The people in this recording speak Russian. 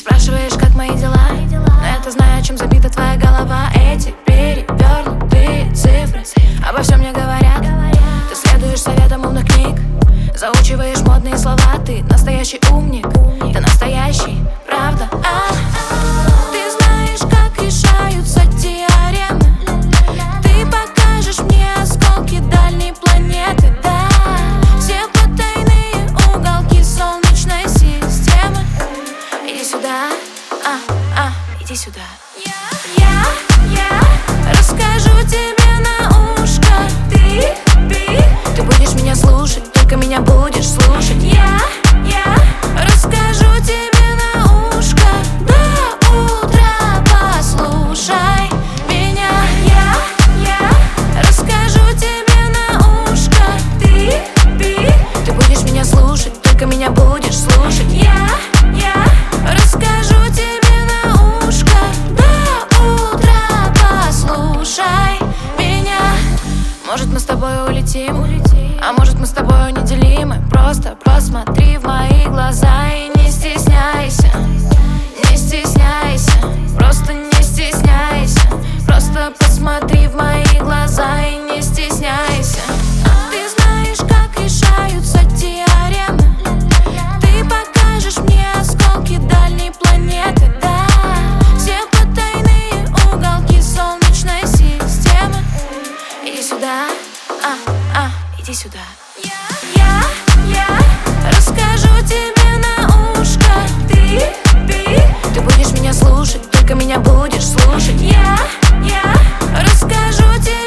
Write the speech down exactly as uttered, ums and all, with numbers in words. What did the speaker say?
Спрашиваешь, как мои дела, но я-то знаю, чем забита твоя голова. Эти перевернутые цифры обо всем мне говорят. Ты следуешь советам умных книг, заучиваешь модные слова. Ты настоящий умник, ты настоящий, правда. А, ты знаешь, как решаются теоремы. Ты покажешь мне осколки дальней планеты, да. Все потайные уголки солнечной системы. Иди сюда, а, а, иди сюда. Я, я расскажу тебе на ушко. Ты, ты, ты будешь меня слушать, только меня будешь слушать. Я, я расскажу тебе на ушко. До утра послушай меня. Я, я расскажу тебе на ушко. Ты, ты, ты будешь меня слушать, только меня будешь слушать. Я, я расскажу тебе на ушко. До утра послушай меня. Может, мы с тобой улетим, а может, мы с тобой неделимы. Просто посмотри в мои глаза и не стесняйся. Не стесняйся, просто не стесняйся. Просто посмотри в мои глаза и не стесняйся. Ты знаешь, как решаются теоремы. Ты покажешь мне осколки дальней планеты, да. Все потайные уголки солнечной системы. Иди сюда, а, а, иди сюда. Я, я расскажу тебе на ушко. Ты, ты, ты будешь меня слушать, только меня будешь слушать. Я, я расскажу тебе